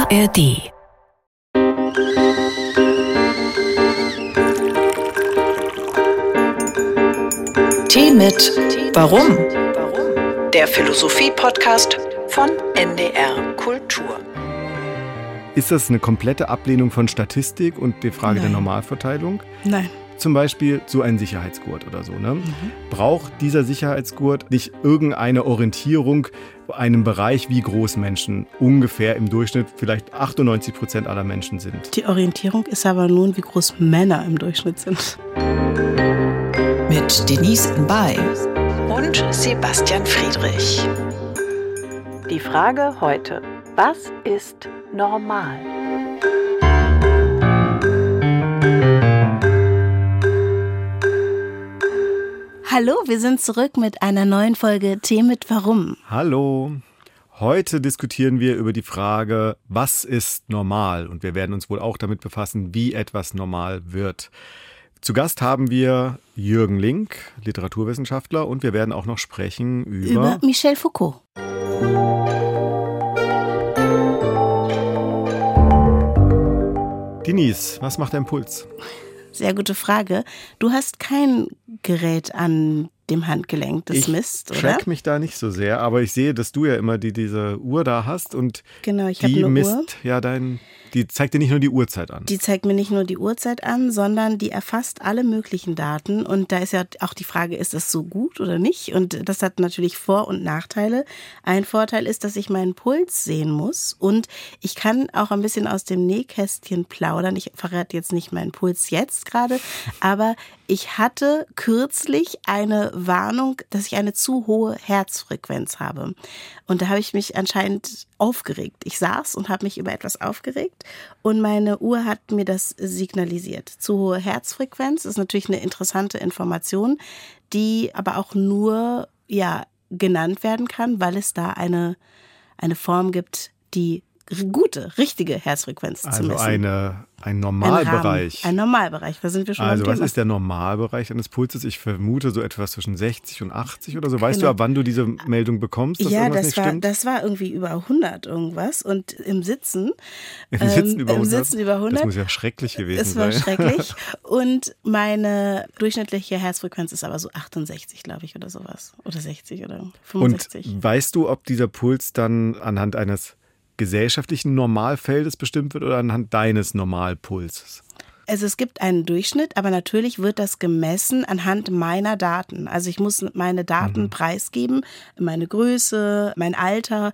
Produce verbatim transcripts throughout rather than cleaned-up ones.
A R D. Tee mit Warum? Der Philosophie-Podcast von N D R Kultur. Ist das eine komplette Ablehnung von Statistik und der Frage Nein. der Normalverteilung? Nein. Zum Beispiel so ein Sicherheitsgurt oder so. Ne? Mhm. Braucht dieser Sicherheitsgurt nicht irgendeine Orientierung, einen Bereich, wie groß Menschen ungefähr im Durchschnitt vielleicht achtundneunzig Prozent aller Menschen sind? Die Orientierung ist aber nun, wie groß Männer im Durchschnitt sind. Mit Denise Mbay und Sebastian Friedrich. Die Frage heute: Was ist normal? Hallo, wir sind zurück mit einer neuen Folge Tee mit Warum. Hallo. Heute diskutieren wir über die Frage, was ist normal? Und wir werden uns wohl auch damit befassen, wie etwas normal wird. Zu Gast haben wir Jürgen Link, Literaturwissenschaftler, und wir werden auch noch sprechen über... Über Michel Foucault. Denise, was macht dein Puls? Sehr gute Frage. Du hast kein Gerät an dem Handgelenk, das ich misst, oder? Ich track mich da nicht so sehr, aber ich sehe, dass du ja immer die, diese Uhr da hast und genau, ich die eine misst Uhr. ja dein, die zeigt dir nicht nur die Uhrzeit an. Die zeigt mir nicht nur die Uhrzeit an, sondern die erfasst alle möglichen Daten. Und da ist ja auch die Frage, ist das so gut oder nicht? Und das hat natürlich Vor- und Nachteile. Ein Vorteil ist, dass ich meinen Puls sehen muss. Und ich kann auch ein bisschen aus dem Nähkästchen plaudern. Ich verrate jetzt nicht meinen Puls jetzt gerade, aber ich hatte kürzlich eine Warnung, dass ich eine zu hohe Herzfrequenz habe. Und da habe ich mich anscheinend aufgeregt. Ich saß und habe mich über etwas aufgeregt und meine Uhr hat mir das signalisiert. Zu hohe Herzfrequenz ist natürlich eine interessante Information, die aber auch nur ja genannt werden kann, weil es da eine, eine Form gibt, die gute, richtige Herzfrequenz also zu messen. Eine, ein Normalbereich. Ein, ein Normalbereich, da sind wir schon Also beim was Thema. ist der Normalbereich eines Pulses? Ich vermute so etwas zwischen sechzig und achtzig oder so. Weißt Genau. du, ab wann du diese Meldung bekommst, dass Ja, irgendwas das nicht war, stimmt? das war irgendwie über hundert irgendwas und im Sitzen, Im Sitzen ähm, über im hundert? Sitzen über hundert. Das muss ja schrecklich gewesen Es war sein. schrecklich und meine durchschnittliche Herzfrequenz ist aber so achtundsechzig, glaube ich, oder sowas. Oder sechzig oder fünfundsechzig. Und weißt du, ob dieser Puls dann anhand eines gesellschaftlichen Normalfeldes bestimmt wird oder anhand deines Normalpulses? Also es gibt einen Durchschnitt, aber natürlich wird das gemessen anhand meiner Daten. Also ich muss meine Daten mhm. preisgeben, meine Größe, mein Alter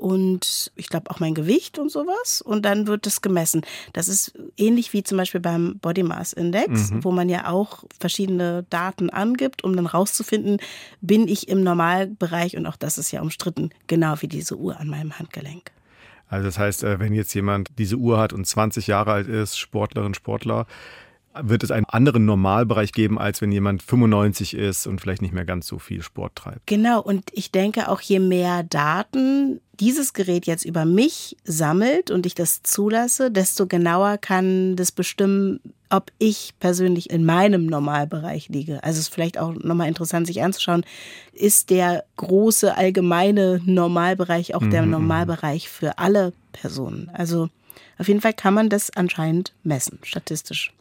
und ich glaube auch mein Gewicht und sowas. Und dann wird das gemessen. Das ist ähnlich wie zum Beispiel beim Body Mass Index, mhm. wo man ja auch verschiedene Daten angibt, um dann rauszufinden, bin ich im Normalbereich, und auch das ist ja umstritten, genau wie diese Uhr an meinem Handgelenk. Also das heißt, wenn jetzt jemand diese Uhr hat und zwanzig Jahre alt ist, Sportlerin, Sportler, wird es einen anderen Normalbereich geben, als wenn jemand fünfundneunzig ist und vielleicht nicht mehr ganz so viel Sport treibt. Genau, und ich denke auch, je mehr Daten dieses Gerät jetzt über mich sammelt und ich das zulasse, desto genauer kann das bestimmen, ob ich persönlich in meinem Normalbereich liege. Also es ist vielleicht auch nochmal interessant, sich anzuschauen, ist der große allgemeine Normalbereich auch der mhm. Normalbereich für alle Personen? Also auf jeden Fall kann man das anscheinend messen, statistisch.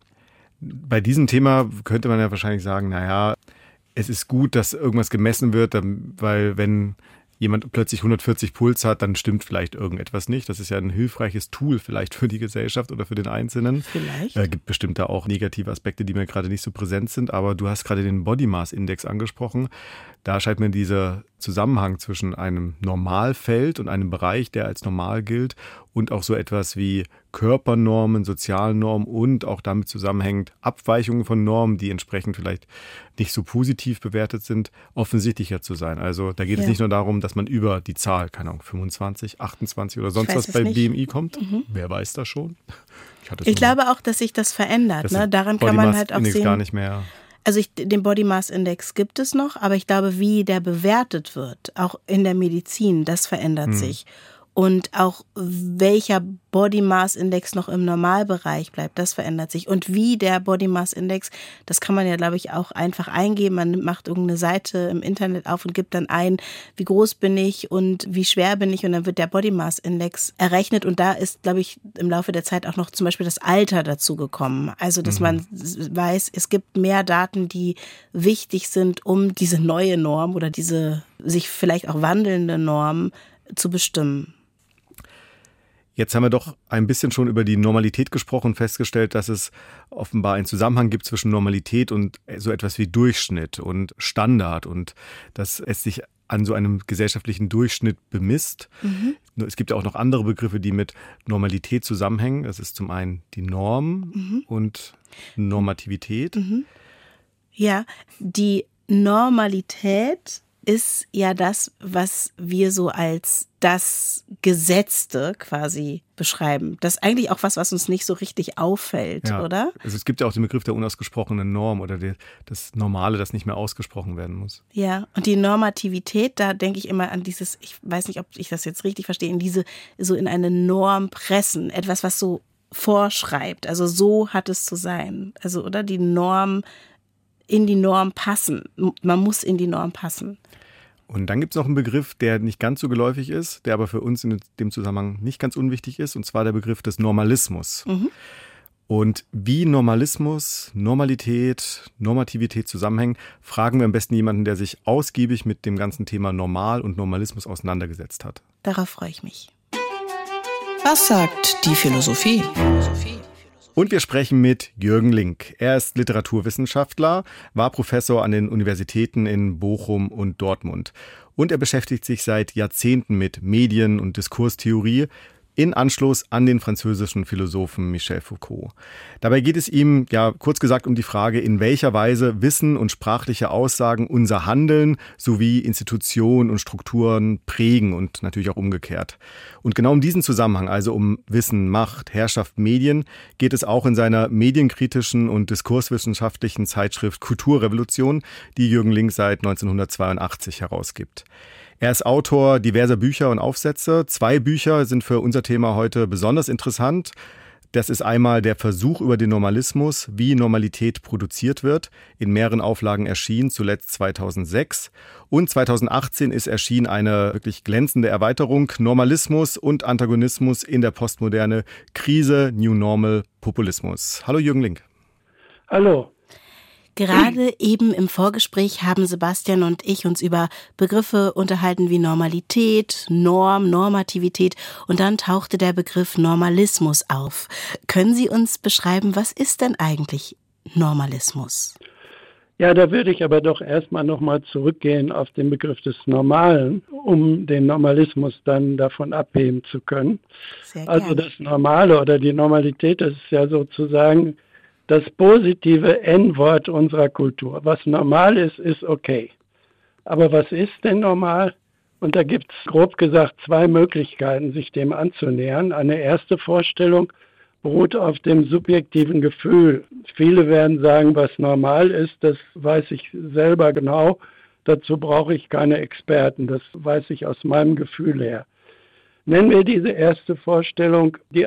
Bei diesem Thema könnte man ja wahrscheinlich sagen, naja, es ist gut, dass irgendwas gemessen wird, weil wenn jemand plötzlich hundertvierzig Puls hat, dann stimmt vielleicht irgendetwas nicht. Das ist ja ein hilfreiches Tool vielleicht für die Gesellschaft oder für den Einzelnen. Vielleicht. Es äh, gibt bestimmt da auch negative Aspekte, die mir gerade nicht so präsent sind. Aber du hast gerade den Body Mass Index angesprochen. Da scheint mir dieser Zusammenhang zwischen einem Normalfeld und einem Bereich, der als normal gilt, und auch so etwas wie Körpernormen, Sozialnormen und auch damit zusammenhängend Abweichungen von Normen, die entsprechend vielleicht nicht so positiv bewertet sind, offensichtlicher zu sein. Also da geht ja. es nicht nur darum, dass man über die Zahl, keine Ahnung, fünfundzwanzig, achtundzwanzig oder sonst was bei nicht. B M I kommt. Mhm. Wer weiß das schon? Ich, ich glaube auch, dass sich das verändert. Das ne? Daran kann man halt auch sehen. Gar nicht mehr. Also ich, den Body Mass Index gibt es noch, aber ich glaube, wie der bewertet wird, auch in der Medizin, das verändert hm. sich. Und auch welcher Body Mass Index noch im Normalbereich bleibt, das verändert sich. Und wie der Body Mass Index, das kann man ja, glaube ich, auch einfach eingeben. Man macht irgendeine Seite im Internet auf und gibt dann ein, wie groß bin ich und wie schwer bin ich. Und dann wird der Body Mass Index errechnet. Und da ist, glaube ich, im Laufe der Zeit auch noch zum Beispiel das Alter dazu gekommen. Also, dass mhm. man weiß, es gibt mehr Daten, die wichtig sind, um diese neue Norm oder diese sich vielleicht auch wandelnde Norm zu bestimmen. Jetzt haben wir doch ein bisschen schon über die Normalität gesprochen und festgestellt, dass es offenbar einen Zusammenhang gibt zwischen Normalität und so etwas wie Durchschnitt und Standard und dass es sich an so einem gesellschaftlichen Durchschnitt bemisst. Mhm. Es gibt ja auch noch andere Begriffe, die mit Normalität zusammenhängen. Das ist zum einen die Norm mhm. und Normativität. Mhm. Ja, die Normalität ist ja das, was wir so als das Gesetzte quasi beschreiben. Das ist eigentlich auch was, was uns nicht so richtig auffällt, ja. oder? Also es gibt ja auch den Begriff der unausgesprochenen Norm oder die, das Normale, das nicht mehr ausgesprochen werden muss. Ja, und die Normativität, da denke ich immer an dieses, ich weiß nicht, ob ich das jetzt richtig verstehe, in diese, so in eine Norm pressen, etwas, was so vorschreibt. Also so hat es zu sein. Also, oder die Norm, in die Norm passen. Man muss in die Norm passen. Und dann gibt es noch einen Begriff, der nicht ganz so geläufig ist, der aber für uns in dem Zusammenhang nicht ganz unwichtig ist, und zwar der Begriff des Normalismus. Mhm. Und wie Normalismus, Normalität, Normativität zusammenhängen, fragen wir am besten jemanden, der sich ausgiebig mit dem ganzen Thema Normal und Normalismus auseinandergesetzt hat. Darauf freue ich mich. Was sagt die Philosophie? Und wir sprechen mit Jürgen Link. Er ist Literaturwissenschaftler, war Professor an den Universitäten in Bochum und Dortmund. Und er beschäftigt sich seit Jahrzehnten mit Medien- und Diskurstheorie in Anschluss an den französischen Philosophen Michel Foucault. Dabei geht es ihm, ja, kurz gesagt um die Frage, in welcher Weise Wissen und sprachliche Aussagen unser Handeln sowie Institutionen und Strukturen prägen und natürlich auch umgekehrt. Und genau um diesen Zusammenhang, also um Wissen, Macht, Herrschaft, Medien, geht es auch in seiner medienkritischen und diskurswissenschaftlichen Zeitschrift Kulturrevolution, die Jürgen Link seit neunzehnhundertzweiundachtzig herausgibt. Er ist Autor diverser Bücher und Aufsätze. Zwei Bücher sind für unser Thema heute besonders interessant. Das ist einmal der Versuch über den Normalismus, wie Normalität produziert wird, in mehreren Auflagen erschienen, zuletzt zweitausendsechs. Und zweitausendachtzehn ist erschienen eine wirklich glänzende Erweiterung, Normalismus und Antagonismus in der Postmoderne, Krise, New Normal, Populismus. Hallo Jürgen Link. Hallo. Gerade eben im Vorgespräch haben Sebastian und ich uns über Begriffe unterhalten wie Normalität, Norm, Normativität und dann tauchte der Begriff Normalismus auf. Können Sie uns beschreiben, was ist denn eigentlich Normalismus? Ja, da würde ich aber doch erstmal nochmal zurückgehen auf den Begriff des Normalen, um den Normalismus dann davon abheben zu können. Sehr gerne. Also das Normale oder die Normalität, das ist ja sozusagen das positive N-Wort unserer Kultur. Was normal ist, ist okay. Aber was ist denn normal? Und da gibt es grob gesagt zwei Möglichkeiten, sich dem anzunähern. Eine erste Vorstellung beruht auf dem subjektiven Gefühl. Viele werden sagen, was normal ist, das weiß ich selber genau. Dazu brauche ich keine Experten. Das weiß ich aus meinem Gefühl her. Nennen wir diese erste Vorstellung die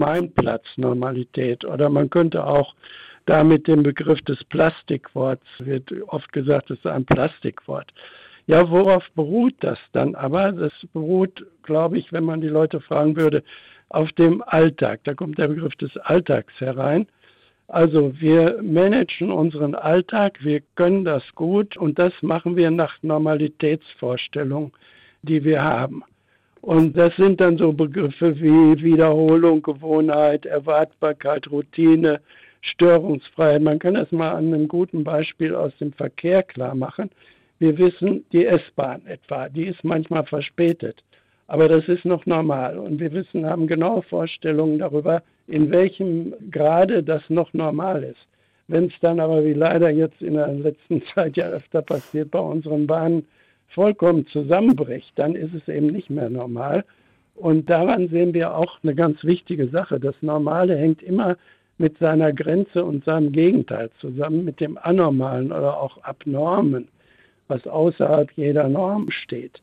Allgemeinplatznormalität oder man könnte auch da mit dem Begriff des Plastikworts, wird oft gesagt, es ist ein Plastikwort. Ja, worauf beruht das dann aber? Das beruht, glaube ich, wenn man die Leute fragen würde, auf dem Alltag. Da kommt der Begriff des Alltags herein. Also wir managen unseren Alltag, wir können das gut und das machen wir nach Normalitätsvorstellungen, die wir haben. Und das sind dann so Begriffe wie Wiederholung, Gewohnheit, Erwartbarkeit, Routine, Störungsfreiheit. Man kann das mal an einem guten Beispiel aus dem Verkehr klar machen. Wir wissen, die S-Bahn etwa, die ist manchmal verspätet. Aber das ist noch normal. Und wir wissen, haben genaue Vorstellungen darüber, in welchem Grade das noch normal ist. Wenn es dann aber, wie leider jetzt in der letzten Zeit ja öfter passiert, bei unseren Bahnen vollkommen zusammenbricht, dann ist es eben nicht mehr normal. Und daran sehen wir auch eine ganz wichtige Sache. Das Normale hängt immer mit seiner Grenze und seinem Gegenteil zusammen, mit dem Anormalen oder auch Abnormen, was außerhalb jeder Norm steht.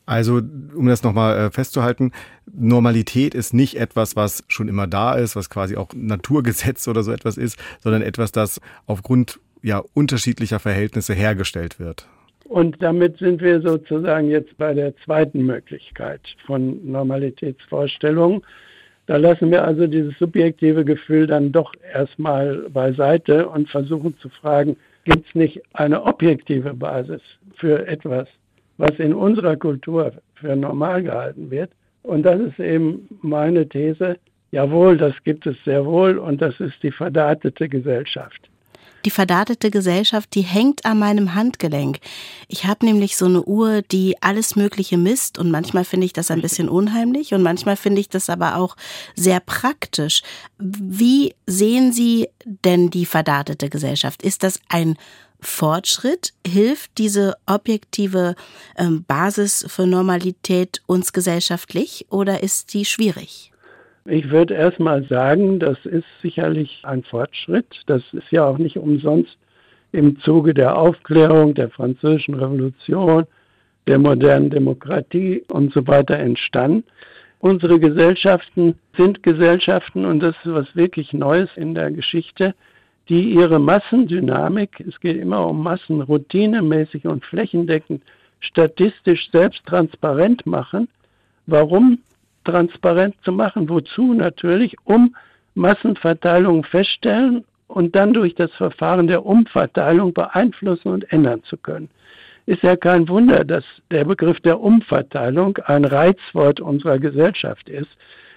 Also, um das nochmal festzuhalten, Normalität ist nicht etwas, was schon immer da ist, was quasi auch Naturgesetz oder so etwas ist, sondern etwas, das aufgrund ja, unterschiedlicher Verhältnisse hergestellt wird. Und damit sind wir sozusagen jetzt bei der zweiten Möglichkeit von Normalitätsvorstellungen. Da lassen wir also dieses subjektive Gefühl dann doch erstmal beiseite und versuchen zu fragen, gibt es nicht eine objektive Basis für etwas, was in unserer Kultur für normal gehalten wird? Und das ist eben meine These, jawohl, das gibt es sehr wohl und das ist die verdatete Gesellschaft. Die verdatete Gesellschaft, die hängt an meinem Handgelenk. Ich habe nämlich so eine Uhr, die alles Mögliche misst und manchmal finde ich das ein bisschen unheimlich und manchmal finde ich das aber auch sehr praktisch. Wie sehen Sie denn die verdatete Gesellschaft? Ist das ein Fortschritt? Hilft diese objektive ähm, Basis für Normalität uns gesellschaftlich oder ist die schwierig? Ich würde erst mal sagen, das ist sicherlich ein Fortschritt. Das ist ja auch nicht umsonst im Zuge der Aufklärung, der Französischen Revolution, der modernen Demokratie und so weiter entstanden. Unsere Gesellschaften sind Gesellschaften, und das ist was wirklich Neues in der Geschichte, die ihre Massendynamik, es geht immer um Massen, routinemäßig und flächendeckend statistisch selbst transparent machen. Warum transparent zu machen? Wozu natürlich? Um Massenverteilung feststellen und dann durch das Verfahren der Umverteilung beeinflussen und ändern zu können. Ist ja kein Wunder, dass der Begriff der Umverteilung ein Reizwort unserer Gesellschaft ist.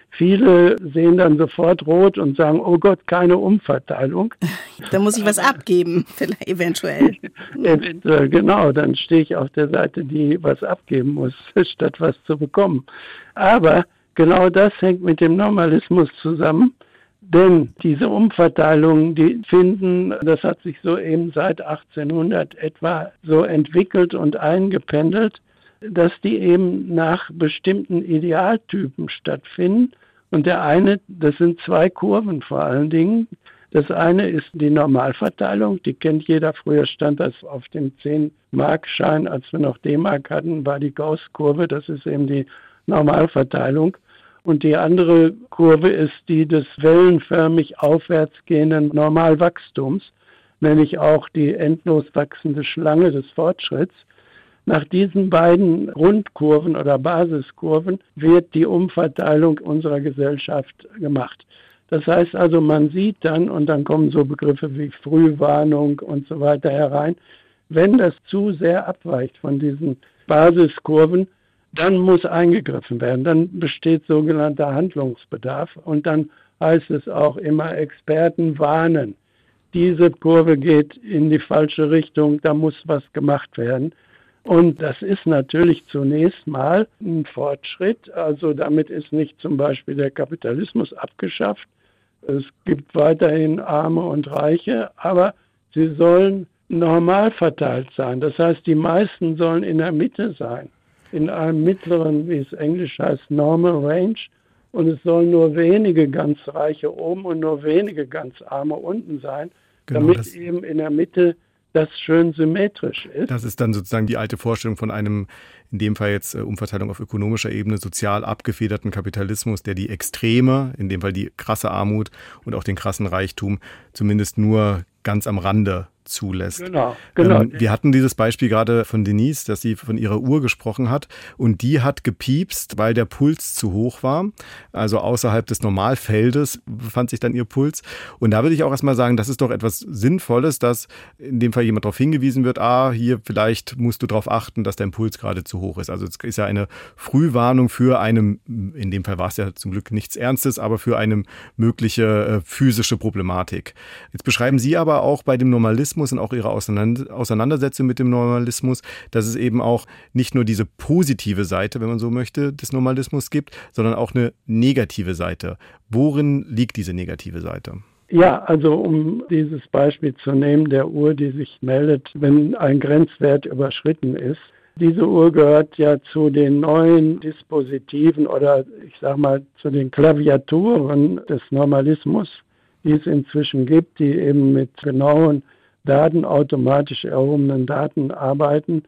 Viele sehen dann sofort rot und sagen, oh Gott, keine Umverteilung. Da muss ich was abgeben, vielleicht eventuell. Eventuell, genau. Dann stehe ich auf der Seite, die was abgeben muss, statt was zu bekommen. Aber genau das hängt mit dem Normalismus zusammen. Denn diese Umverteilungen, die finden, das hat sich so eben seit achtzehnhundert etwa so entwickelt und eingependelt, dass die eben nach bestimmten Idealtypen stattfinden. Und der eine, das sind zwei Kurven vor allen Dingen. Das eine ist die Normalverteilung, die kennt jeder. Früher stand das auf dem zehn-Mark-Schein, als wir noch D-Mark hatten, war die Gauß-Kurve, das ist eben die Normalverteilung. Und die andere Kurve ist die des wellenförmig aufwärts gehenden Normalwachstums, nämlich auch die endlos wachsende Schlange des Fortschritts. Nach diesen beiden Rundkurven oder Basiskurven wird die Umverteilung unserer Gesellschaft gemacht. Das heißt also, man sieht dann, und dann kommen so Begriffe wie Frühwarnung und so weiter herein, wenn das zu sehr abweicht von diesen Basiskurven, dann muss eingegriffen werden. Dann besteht sogenannter Handlungsbedarf und dann heißt es auch immer, Experten warnen. Diese Kurve geht in die falsche Richtung, da muss was gemacht werden. Und das ist natürlich zunächst mal ein Fortschritt. Also damit ist nicht zum Beispiel der Kapitalismus abgeschafft. Es gibt weiterhin Arme und Reiche, aber sie sollen normal verteilt sein. Das heißt, die meisten sollen in der Mitte sein, in einem mittleren, wie es Englisch heißt, Normal Range. Und es sollen nur wenige ganz Reiche oben und nur wenige ganz Arme unten sein, genau, damit eben in der Mitte das schön symmetrisch ist. Das ist dann sozusagen die alte Vorstellung von einem, in dem Fall jetzt äh, Umverteilung auf ökonomischer Ebene, sozial abgefederten Kapitalismus, der die Extreme, in dem Fall die krasse Armut und auch den krassen Reichtum, zumindest nur ganz am Rande zulässt. Genau, genau. Ähm, wir hatten dieses Beispiel gerade von Denise, dass sie von ihrer Uhr gesprochen hat und die hat gepiepst, weil der Puls zu hoch war. Also außerhalb des Normalfeldes befand sich dann ihr Puls. Und da würde ich auch erstmal sagen, das ist doch etwas Sinnvolles, dass in dem Fall jemand darauf hingewiesen wird, ah, hier vielleicht musst du darauf achten, dass dein Puls gerade zu hoch ist. Also es ist ja eine Frühwarnung für eine, in dem Fall war es ja zum Glück nichts Ernstes, aber für eine mögliche äh, physische Problematik. Jetzt beschreiben Sie aber auch bei dem Normalismus und auch ihre Auseinandersetzung mit dem Normalismus, dass es eben auch nicht nur diese positive Seite, wenn man so möchte, des Normalismus gibt, sondern auch eine negative Seite. Worin liegt diese negative Seite? Ja, also um dieses Beispiel zu nehmen, der Uhr, die sich meldet, wenn ein Grenzwert überschritten ist. Diese Uhr gehört ja zu den neuen Dispositiven oder ich sag mal zu den Klaviaturen des Normalismus, die es inzwischen gibt, die eben mit genauen Daten, automatisch erhobenen Daten arbeiten.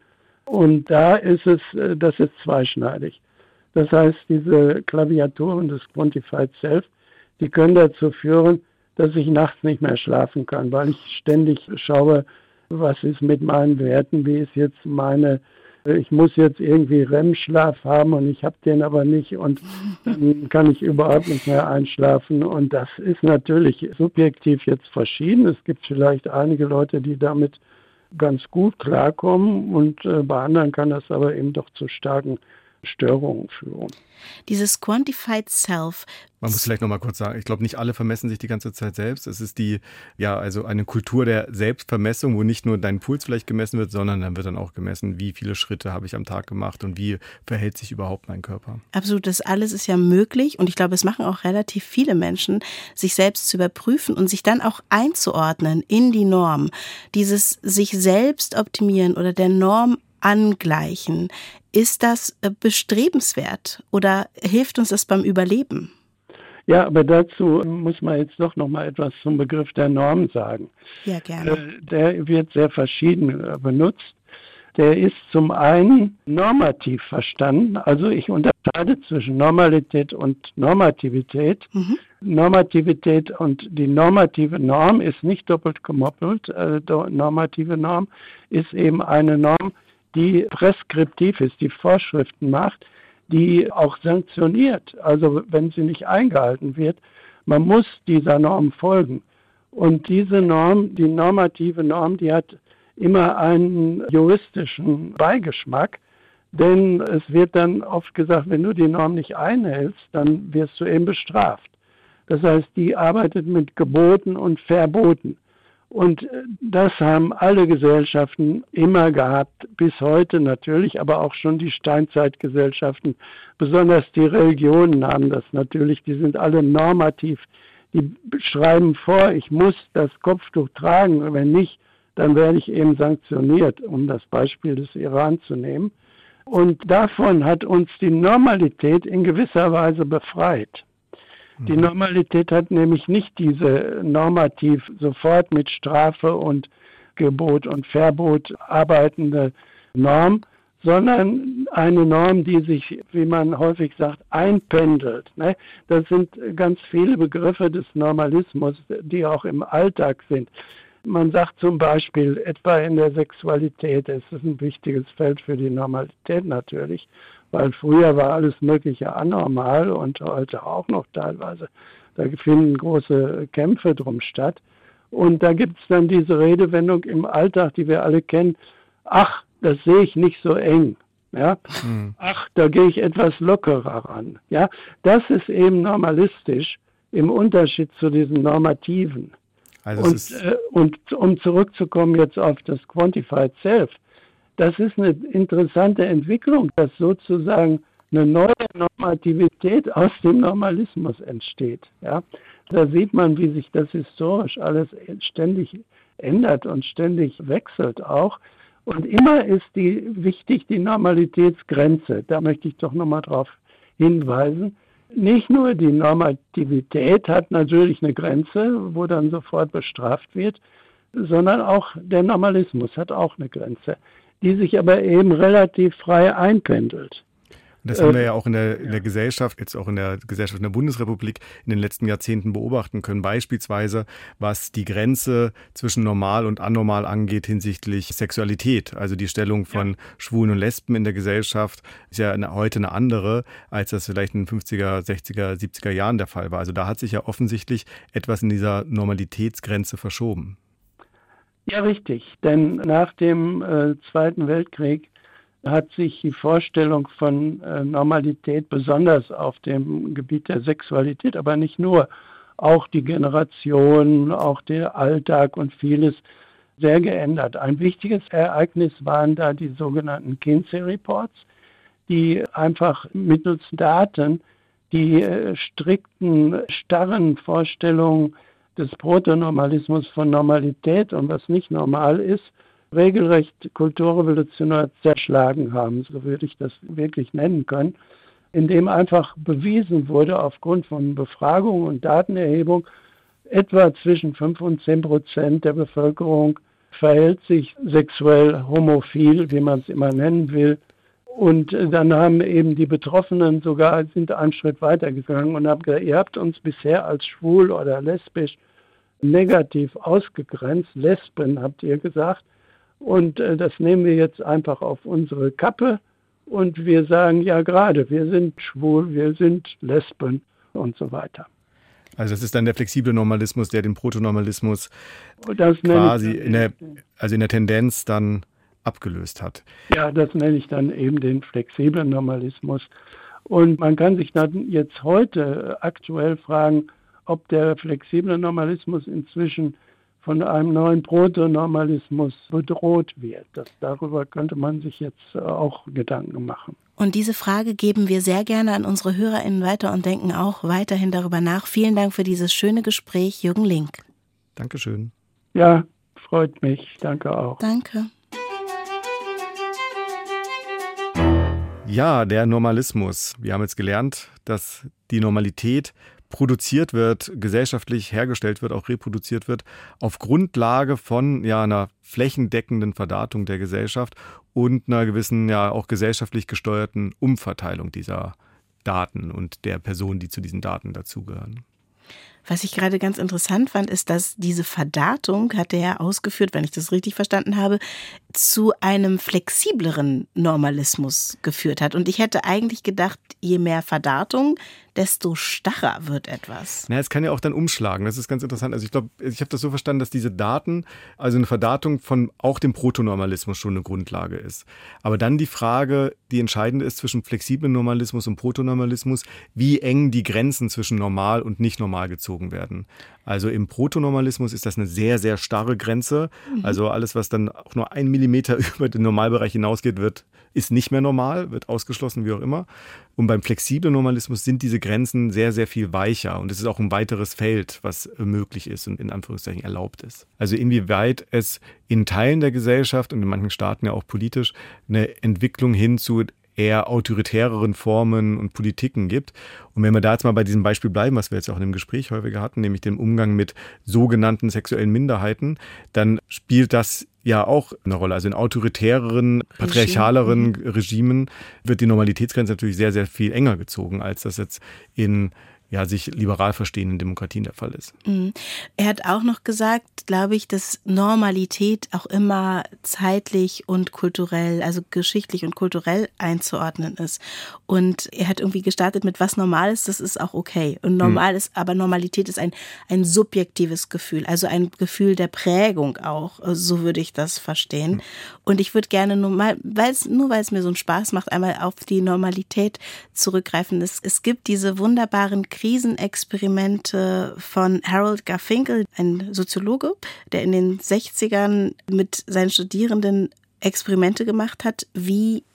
Und da ist es, das ist zweischneidig. Das heißt, diese Klaviaturen des Quantified Self, die können dazu führen, dass ich nachts nicht mehr schlafen kann, weil ich ständig schaue, was ist mit meinen Werten, wie ist jetzt meine, ich muss jetzt irgendwie R E M-Schlaf haben und ich habe den aber nicht und dann kann ich überhaupt nicht mehr einschlafen. Und das ist natürlich subjektiv jetzt verschieden. Es gibt vielleicht einige Leute, die damit ganz gut klarkommen und äh, bei anderen kann das aber eben doch zu starken Störungen führen. Dieses Quantified Self. Man muss vielleicht noch mal kurz sagen, ich glaube, nicht alle vermessen sich die ganze Zeit selbst. Es ist die, ja, also eine Kultur der Selbstvermessung, wo nicht nur dein Puls vielleicht gemessen wird, sondern dann wird dann auch gemessen, wie viele Schritte habe ich am Tag gemacht und wie verhält sich überhaupt mein Körper. Absolut, das alles ist ja möglich und ich glaube, es machen auch relativ viele Menschen, sich selbst zu überprüfen und sich dann auch einzuordnen in die Norm. Dieses sich selbst optimieren oder der Norm angleichen. Ist das bestrebenswert oder hilft uns das beim Überleben? Ja, aber dazu muss man jetzt doch noch mal etwas zum Begriff der Norm sagen. Ja, gerne. Der wird sehr verschieden benutzt. Der ist zum einen normativ verstanden, also ich unterscheide zwischen Normalität und Normativität. Mhm. Normativität und die normative Norm ist nicht doppelt gemoppelt. Äh, normative Norm ist eben eine Norm, die preskriptiv ist, die Vorschriften macht, die auch sanktioniert. Also wenn sie nicht eingehalten wird, man muss dieser Norm folgen. Und diese Norm, die normative Norm, die hat immer einen juristischen Beigeschmack, denn es wird dann oft gesagt, wenn du die Norm nicht einhältst, dann wirst du eben bestraft. Das heißt, die arbeitet mit Geboten und Verboten. Und das haben alle Gesellschaften immer gehabt, bis heute natürlich, aber auch schon die Steinzeitgesellschaften, besonders die Religionen haben das natürlich, die sind alle normativ. Die schreiben vor, ich muss das Kopftuch tragen, wenn nicht, dann werde ich eben sanktioniert, um das Beispiel des Iran zu nehmen. Und davon hat uns die Normalität in gewisser Weise befreit. Die Normalität hat nämlich nicht diese normativ sofort mit Strafe und Gebot und Verbot arbeitende Norm, sondern eine Norm, die sich, wie man häufig sagt, einpendelt. Das sind ganz viele Begriffe des Normalismus, die auch im Alltag sind. Man sagt zum Beispiel, etwa in der Sexualität, es ist ein wichtiges Feld für die Normalität natürlich, weil früher war alles Mögliche anormal und heute auch noch teilweise. Da finden große Kämpfe drum statt. Und da gibt es dann diese Redewendung im Alltag, die wir alle kennen, ach, das sehe ich nicht so eng. Ja? Mhm. Ach, da gehe ich etwas lockerer ran. Ja? Das ist eben normalistisch im Unterschied zu diesen Normativen. Also und, äh, und um zurückzukommen jetzt auf das Quantified Self, das ist eine interessante Entwicklung, dass sozusagen eine neue Normativität aus dem Normalismus entsteht. Ja? Da sieht man, wie sich das historisch alles ständig ändert und ständig wechselt auch. Und immer ist die wichtig die Normalitätsgrenze. Da möchte ich doch nochmal drauf hinweisen. Nicht nur die Normativität hat natürlich eine Grenze, wo dann sofort bestraft wird, sondern auch der Normalismus hat auch eine Grenze, die sich aber eben relativ frei einpendelt. Das haben wir ja auch in der, in der Gesellschaft, jetzt auch in der Gesellschaft in der Bundesrepublik in den letzten Jahrzehnten beobachten können. Beispielsweise, was die Grenze zwischen normal und anormal angeht hinsichtlich Sexualität. Also die Stellung von ja. Schwulen und Lesben in der Gesellschaft ist ja eine, heute eine andere, als das vielleicht in den fünfziger, sechziger, siebziger Jahren der Fall war. Also da hat sich ja offensichtlich etwas in dieser Normalitätsgrenze verschoben. Ja, richtig. Denn nach dem äh, Zweiten Weltkrieg hat sich die Vorstellung von äh, Normalität besonders auf dem Gebiet der Sexualität, aber nicht nur, auch die Generation, auch der Alltag und vieles sehr geändert. Ein wichtiges Ereignis waren da die sogenannten Kinsey Reports, die einfach mittels Daten die äh, strikten, starren Vorstellungen des Protonormalismus von Normalität und was nicht normal ist, regelrecht kulturrevolutionär zerschlagen haben, so würde ich das wirklich nennen können, indem einfach bewiesen wurde aufgrund von Befragung und Datenerhebung, etwa zwischen fünf und zehn Prozent der Bevölkerung verhält sich sexuell homophil, wie man es immer nennen will. Und dann haben eben die Betroffenen sogar, sind einen Schritt weitergegangen und haben gesagt, ihr habt uns bisher als schwul oder lesbisch negativ ausgegrenzt. Lesben habt ihr gesagt. Und das nehmen wir jetzt einfach auf unsere Kappe. Und wir sagen, ja gerade, wir sind schwul, wir sind Lesben und so weiter. Also das ist dann der flexible Normalismus, der den Protonormalismus das quasi in der, also in der Tendenz dann abgelöst hat. Ja, das nenne ich dann eben den flexiblen Normalismus. Und man kann sich dann jetzt heute aktuell fragen, ob der flexible Normalismus inzwischen von einem neuen Protonormalismus bedroht wird. Das, darüber könnte man sich jetzt auch Gedanken machen. Und diese Frage geben wir sehr gerne an unsere HörerInnen weiter und denken auch weiterhin darüber nach. Vielen Dank für dieses schöne Gespräch, Jürgen Link. Dankeschön. Ja, freut mich. Danke auch. Danke. Ja, der Normalismus. Wir haben jetzt gelernt, dass die Normalität produziert wird, gesellschaftlich hergestellt wird, auch reproduziert wird, auf Grundlage von ja, einer flächendeckenden Verdatung der Gesellschaft und einer gewissen, ja auch gesellschaftlich gesteuerten Umverteilung dieser Daten und der Personen, die zu diesen Daten dazugehören. Was ich gerade ganz interessant fand, ist, dass diese Verdatung, hat er ja ausgeführt, wenn ich das richtig verstanden habe, zu einem flexibleren Normalismus geführt hat. Und ich hätte eigentlich gedacht, je mehr Verdatung, desto starrer wird etwas. Na, es kann ja auch dann umschlagen. Das ist ganz interessant. Also ich glaube, ich habe das so verstanden, dass diese Daten, also eine Verdatung von auch dem Protonormalismus schon eine Grundlage ist. Aber dann die Frage, die entscheidende ist zwischen flexiblen Normalismus und Protonormalismus, wie eng die Grenzen zwischen normal und nicht normal gezogen werden. Also im Protonormalismus ist das eine sehr, sehr starre Grenze. Mhm. Also alles, was dann auch nur ein Millimeter über den Normalbereich hinausgeht, wird ist nicht mehr normal, wird ausgeschlossen, wie auch immer. Und beim flexiblen Normalismus sind diese Grenzen sehr, sehr viel weicher. Und es ist auch ein weiteres Feld, was möglich ist und in Anführungszeichen erlaubt ist. Also inwieweit es in Teilen der Gesellschaft und in manchen Staaten ja auch politisch eine Entwicklung hin zu eher autoritäreren Formen und Politiken gibt. Und wenn wir da jetzt mal bei diesem Beispiel bleiben, was wir jetzt auch in dem Gespräch häufiger hatten, nämlich dem Umgang mit sogenannten sexuellen Minderheiten, dann spielt das ja auch eine Rolle. Also in autoritäreren, patriarchaleren Regimen wird die Normalitätsgrenze natürlich sehr, sehr viel enger gezogen, als das jetzt in ja, sich liberal verstehenden Demokratien der Fall ist. Er hat auch noch gesagt, glaube ich, dass Normalität auch immer zeitlich und kulturell, also geschichtlich und kulturell einzuordnen ist. Und er hat irgendwie gestartet mit, was normal ist, das ist auch okay. Und normal hm. ist, aber Normalität ist ein, ein subjektives Gefühl, also ein Gefühl der Prägung auch. So würde ich das verstehen. Hm. Und ich würde gerne nur mal, weil's, nur weil es mir so einen Spaß macht, einmal auf die Normalität zurückgreifen. Es, es gibt diese wunderbaren Krisenexperimente von Harold Garfinkel, ein Soziologe, der in den sechzigern mit seinen Studierenden Experimente gemacht hat, wie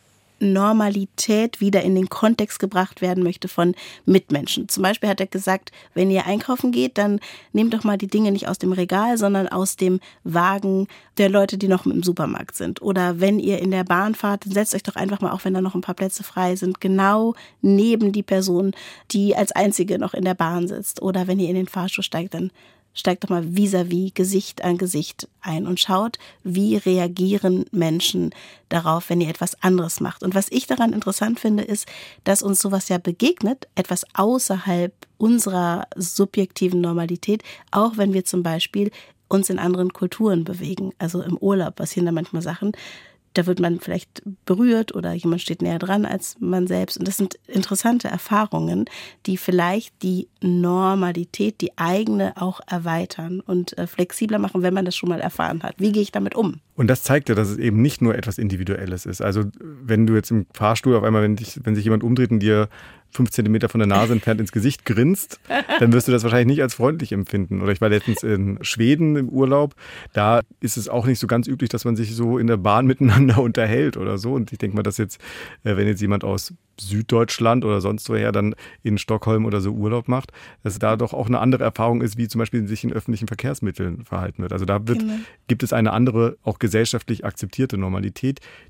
Normalität wieder in den Kontext gebracht werden möchte von Mitmenschen. Zum Beispiel hat er gesagt, wenn ihr einkaufen geht, dann nehmt doch mal die Dinge nicht aus dem Regal, sondern aus dem Wagen der Leute, die noch im Supermarkt sind. Oder wenn ihr in der Bahn fahrt, dann setzt euch doch einfach mal, auch wenn da noch ein paar Plätze frei sind, genau neben die Person, die als einzige noch in der Bahn sitzt. Oder wenn ihr in den Fahrstuhl steigt, dann steigt doch mal vis-à-vis, Gesicht an Gesicht ein und schaut, wie reagieren Menschen darauf, wenn ihr etwas anderes macht. Und was ich daran interessant finde, ist, dass uns sowas ja begegnet, etwas außerhalb unserer subjektiven Normalität, auch wenn wir zum Beispiel uns in anderen Kulturen bewegen. Also im Urlaub passieren da manchmal Sachen, da wird man vielleicht berührt oder jemand steht näher dran als man selbst. Und das sind interessante Erfahrungen, die vielleicht die Normalität, die eigene auch erweitern und flexibler machen, wenn man das schon mal erfahren hat. Wie gehe ich damit um? Und das zeigt ja, dass es eben nicht nur etwas Individuelles ist. Also wenn du jetzt im Fahrstuhl auf einmal, wenn, dich, wenn sich jemand umdreht und dir fünf Zentimeter von der Nase entfernt ins Gesicht grinst, dann wirst du das wahrscheinlich nicht als freundlich empfinden. Oder ich war letztens in Schweden im Urlaub, da ist es auch nicht so ganz üblich, dass man sich so in der Bahn miteinander unterhält oder so. Und ich denke mal, dass jetzt, wenn jetzt jemand aus Süddeutschland oder sonst woher dann in Stockholm oder so Urlaub macht, dass da doch auch eine andere Erfahrung ist, wie zum Beispiel sich in öffentlichen Verkehrsmitteln verhalten wird. Also da wird, genau. gibt es eine andere, auch gesellschaftlich akzeptierte Normalität,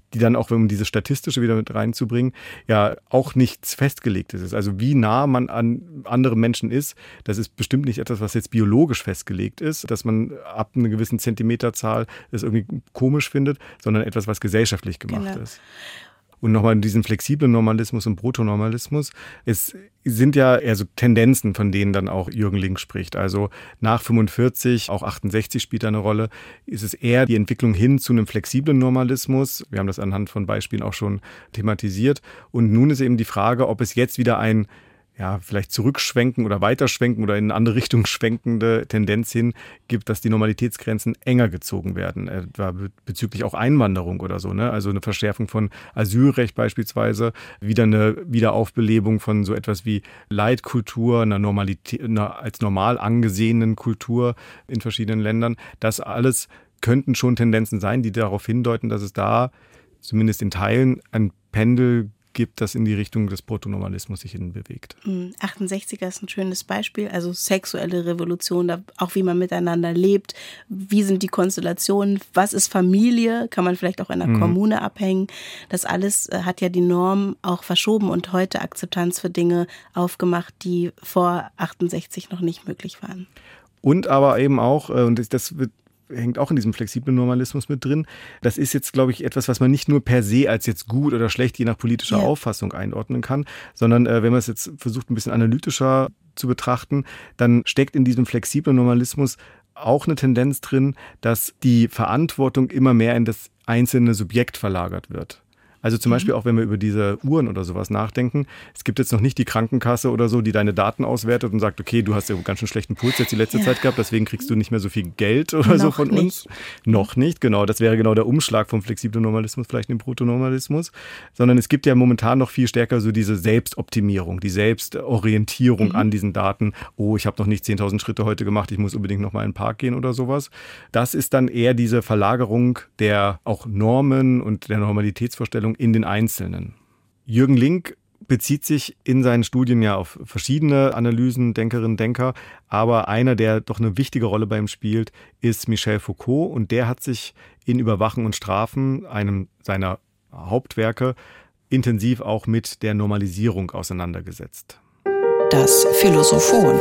die dann auch, um diese Statistische wieder mit reinzubringen, ja auch nichts Festgelegtes ist. Also wie nah man an andere Menschen ist, das ist bestimmt nicht etwas, was jetzt biologisch festgelegt ist, dass man ab einer gewissen Zentimeterzahl es irgendwie komisch findet, sondern etwas, was gesellschaftlich gemacht genau. ist. Und nochmal in diesem flexiblen Normalismus und Protonormalismus, es sind ja eher so Tendenzen, von denen dann auch Jürgen Link spricht. Also nach fünfundvierzig, auch achtundsechzig spielt da eine Rolle, ist es eher die Entwicklung hin zu einem flexiblen Normalismus. Wir haben das anhand von Beispielen auch schon thematisiert. Und nun ist eben die Frage, ob es jetzt wieder ein ja, vielleicht zurückschwenken oder weiterschwenken oder in eine andere Richtung schwenkende Tendenz hin gibt, dass die Normalitätsgrenzen enger gezogen werden, etwa bezüglich auch Einwanderung oder so, ne? Also eine Verschärfung von Asylrecht beispielsweise, wieder eine Wiederaufbelebung von so etwas wie Leitkultur, einer Normalität, einer als normal angesehenen Kultur in verschiedenen Ländern. Das alles könnten schon Tendenzen sein, die darauf hindeuten, dass es da zumindest in Teilen ein Pendel gibt, das in die Richtung des Protonormalismus sich hin bewegt. achtundsechziger ist ein schönes Beispiel, also sexuelle Revolution, auch wie man miteinander lebt, wie sind die Konstellationen, was ist Familie, kann man vielleicht auch in einer mhm. Kommune abhängen. Das alles hat ja die Norm auch verschoben und heute Akzeptanz für Dinge aufgemacht, die vor achtundsechzig noch nicht möglich waren. Und aber eben auch, und das wird hängt auch in diesem flexiblen Normalismus mit drin. Das ist jetzt, glaube ich, etwas, was man nicht nur per se als jetzt gut oder schlecht, je nach politischer ja. Auffassung einordnen kann, sondern äh, wenn man es jetzt versucht, ein bisschen analytischer zu betrachten, dann steckt in diesem flexiblen Normalismus auch eine Tendenz drin, dass die Verantwortung immer mehr in das einzelne Subjekt verlagert wird. Also zum mhm. Beispiel auch, wenn wir über diese Uhren oder sowas nachdenken. Es gibt jetzt noch nicht die Krankenkasse oder so, die deine Daten auswertet und sagt, okay, du hast ja einen ganz schön schlechten Puls jetzt die letzte ja. Zeit gehabt, deswegen kriegst du nicht mehr so viel Geld oder noch so von nicht. uns. Noch nicht, genau. Das wäre genau der Umschlag vom flexiblen Normalismus, vielleicht in den Protonormalismus. Sondern es gibt ja momentan noch viel stärker so diese Selbstoptimierung, die Selbstorientierung mhm. an diesen Daten. Oh, ich habe noch nicht zehntausend Schritte heute gemacht, ich muss unbedingt noch mal in den Park gehen oder sowas. Das ist dann eher diese Verlagerung der auch Normen und der Normalitätsvorstellung in den Einzelnen. Jürgen Link bezieht sich in seinen Studien ja auf verschiedene Analysen, Denkerinnen, Denker, aber einer, der doch eine wichtige Rolle bei ihm spielt, ist Michel Foucault und der hat sich in Überwachen und Strafen, einem seiner Hauptwerke, intensiv auch mit der Normalisierung auseinandergesetzt. Das Philosophon.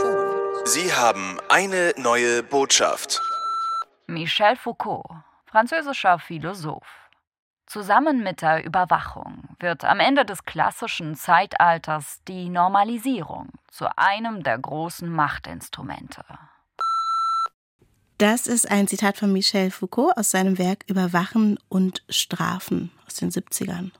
Sie haben eine neue Botschaft. Michel Foucault, französischer Philosoph. Zusammen mit der Überwachung wird am Ende des klassischen Zeitalters die Normalisierung zu einem der großen Machtinstrumente. Das ist ein Zitat von Michel Foucault aus seinem Werk Überwachen und Strafen aus den siebzigern.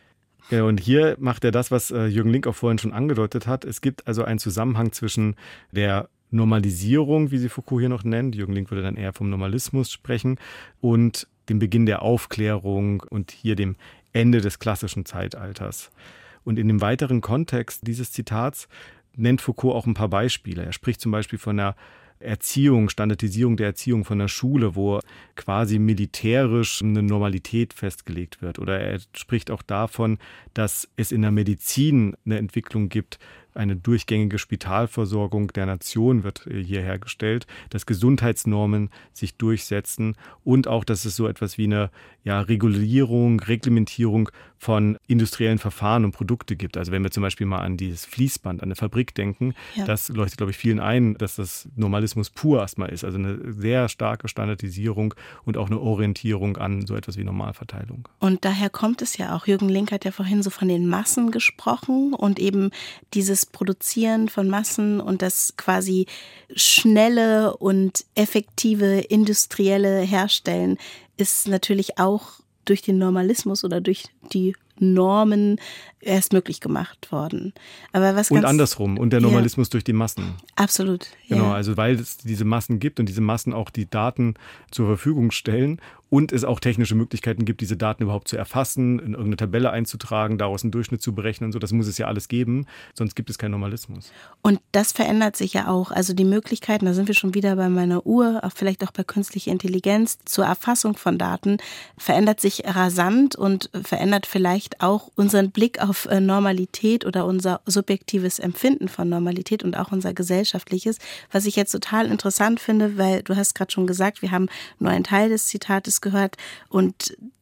Ja, und hier macht er das, was Jürgen Link auch vorhin schon angedeutet hat. Es gibt also einen Zusammenhang zwischen der Normalisierung, wie sie Foucault hier noch nennt, Jürgen Link würde dann eher vom Normalismus sprechen, und dem Beginn der Aufklärung und hier dem Ende des klassischen Zeitalters. Und in dem weiteren Kontext dieses Zitats nennt Foucault auch ein paar Beispiele. Er spricht zum Beispiel von der Erziehung, Standardisierung der Erziehung von der Schule, wo quasi militärisch eine Normalität festgelegt wird. Oder er spricht auch davon, dass es in der Medizin eine Entwicklung gibt, eine durchgängige Spitalversorgung der Nation wird hier hergestellt, dass Gesundheitsnormen sich durchsetzen und auch, dass es so etwas wie eine ja, Regulierung, Reglementierung von industriellen Verfahren und Produkte gibt. Also wenn wir zum Beispiel mal an dieses Fließband, an eine Fabrik denken, ja. das leuchtet, glaube ich, vielen ein, dass das Normalismus pur erstmal ist. Also eine sehr starke Standardisierung und auch eine Orientierung an so etwas wie Normalverteilung. Und daher kommt es ja auch. Jürgen Link hat ja vorhin so von den Massen gesprochen und eben dieses Produzieren von Massen und das quasi schnelle und effektive industrielle Herstellen ist natürlich auch durch den Normalismus oder durch die Normen erst möglich gemacht worden. Aber was und ganz, andersrum, und der Normalismus ja, durch die Massen. Absolut. Genau, ja. also weil es diese Massen gibt und diese Massen auch die Daten zur Verfügung stellen und es auch technische Möglichkeiten gibt, diese Daten überhaupt zu erfassen, in irgendeine Tabelle einzutragen, daraus einen Durchschnitt zu berechnen. So, das muss es ja alles geben, sonst gibt es keinen Normalismus. Und das verändert sich ja auch. Also die Möglichkeiten, da sind wir schon wieder bei meiner Uhr, auch vielleicht auch bei künstlicher Intelligenz, zur Erfassung von Daten, verändert sich rasant und verändert vielleicht auch unseren Blick auf Normalität oder unser subjektives Empfinden von Normalität und auch unser gesellschaftliches, was ich jetzt total interessant finde, weil du hast gerade schon gesagt, wir haben nur einen Teil des Zitates gehört und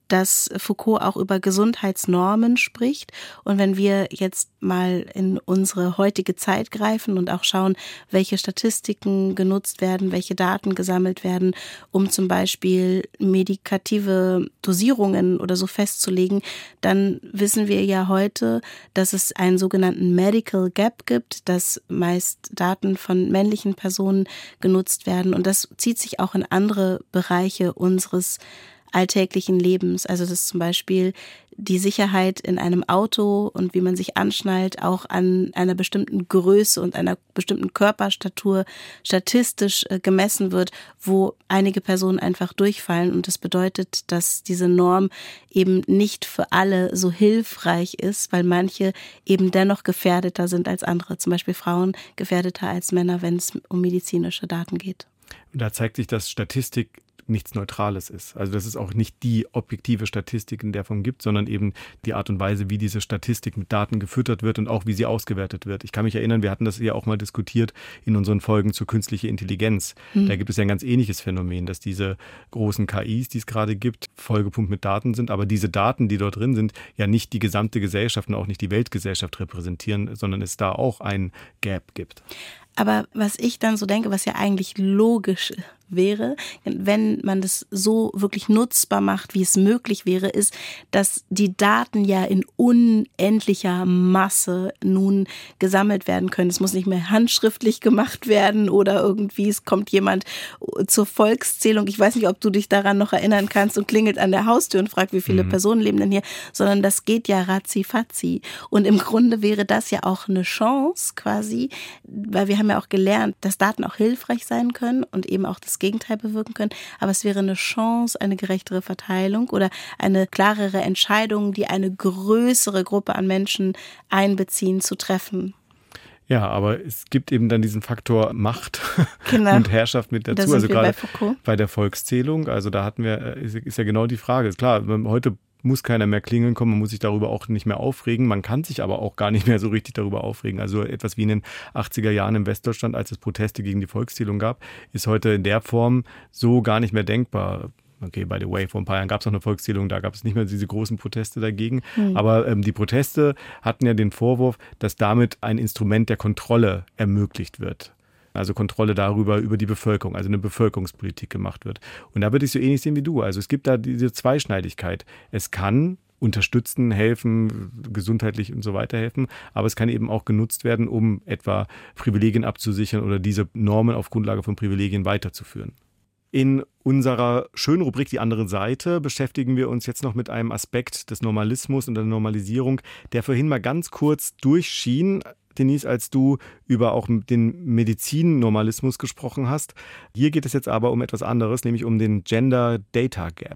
dass Foucault auch über Gesundheitsnormen spricht. Und wenn wir jetzt mal in unsere heutige Zeit greifen und auch schauen, welche Statistiken genutzt werden, welche Daten gesammelt werden, um zum Beispiel medikative Dosierungen oder so festzulegen, dann wissen wir ja heute, dass es einen sogenannten Medical Gap gibt, dass meist Daten von männlichen Personen genutzt werden. Und das zieht sich auch in andere Bereiche unseres alltäglichen Lebens. Also dass zum Beispiel die Sicherheit in einem Auto und wie man sich anschnallt auch an einer bestimmten Größe und einer bestimmten Körperstatur statistisch gemessen wird, wo einige Personen einfach durchfallen. Und das bedeutet, dass diese Norm eben nicht für alle so hilfreich ist, weil manche eben dennoch gefährdeter sind als andere. Zum Beispiel Frauen gefährdeter als Männer, wenn es um medizinische Daten geht. Und da zeigt sich, dass Statistik nichts Neutrales ist. Also dass es auch nicht die objektive Statistik in der Form gibt, sondern eben die Art und Weise, wie diese Statistik mit Daten gefüttert wird und auch wie sie ausgewertet wird. Ich kann mich erinnern, wir hatten das ja auch mal diskutiert in unseren Folgen zur künstlichen Intelligenz. Mhm. Da gibt es ja ein ganz ähnliches Phänomen, dass diese großen K Is, die es gerade gibt, vollgepumpt mit Daten sind, aber diese Daten, die dort drin sind, ja nicht die gesamte Gesellschaft und auch nicht die Weltgesellschaft repräsentieren, sondern es da auch ein Gap gibt. Aber was ich dann so denke, was ja eigentlich logisch wäre, wenn man das so wirklich nutzbar macht, wie es möglich wäre, ist, dass die Daten ja in unendlicher Masse nun gesammelt werden können. Es muss nicht mehr handschriftlich gemacht werden oder irgendwie es kommt jemand zur Volkszählung. Ich weiß nicht, ob du dich daran noch erinnern kannst und klingelt an der Haustür und fragt, wie viele mhm. Personen leben denn hier, sondern das geht ja ratzi-fatzi. Und im Grunde wäre das ja auch eine Chance quasi, weil wir haben ja auch gelernt, dass Daten auch hilfreich sein können und eben auch das Gegenteil bewirken können. Aber es wäre eine Chance, eine gerechtere Verteilung oder eine klarere Entscheidung, die eine größere Gruppe an Menschen einbeziehen, zu treffen. Ja, aber es gibt eben dann diesen Faktor Macht genau. und Herrschaft mit dazu. Da sind also wir gerade bei Foucault. Bei der Volkszählung, also da hatten wir, ist ja genau die Frage. Klar, heute muss keiner mehr klingeln kommen, man muss sich darüber auch nicht mehr aufregen. Man kann sich aber auch gar nicht mehr so richtig darüber aufregen. Also etwas wie in den achtziger Jahren in Westdeutschland, als es Proteste gegen die Volkszählung gab, ist heute in der Form so gar nicht mehr denkbar. Okay, by the way, vor ein paar Jahren gab es noch eine Volkszählung, da gab es nicht mehr diese großen Proteste dagegen. Mhm. Aber ähm, die Proteste hatten ja den Vorwurf, dass damit ein Instrument der Kontrolle ermöglicht wird. Also Kontrolle darüber, über die Bevölkerung, also eine Bevölkerungspolitik gemacht wird. Und da würde ich so ähnlich sehen wie du. Also es gibt da diese Zweischneidigkeit. Es kann unterstützen, helfen, gesundheitlich und so weiter helfen, aber es kann eben auch genutzt werden, um etwa Privilegien abzusichern oder diese Normen auf Grundlage von Privilegien weiterzuführen. In unserer schönen Rubrik Die andere Seite beschäftigen wir uns jetzt noch mit einem Aspekt des Normalismus und der Normalisierung, der vorhin mal ganz kurz durchschien, Denise, als du über auch den Medizinnormalismus gesprochen hast. Hier geht es jetzt aber um etwas anderes, nämlich um den Gender Data Gap.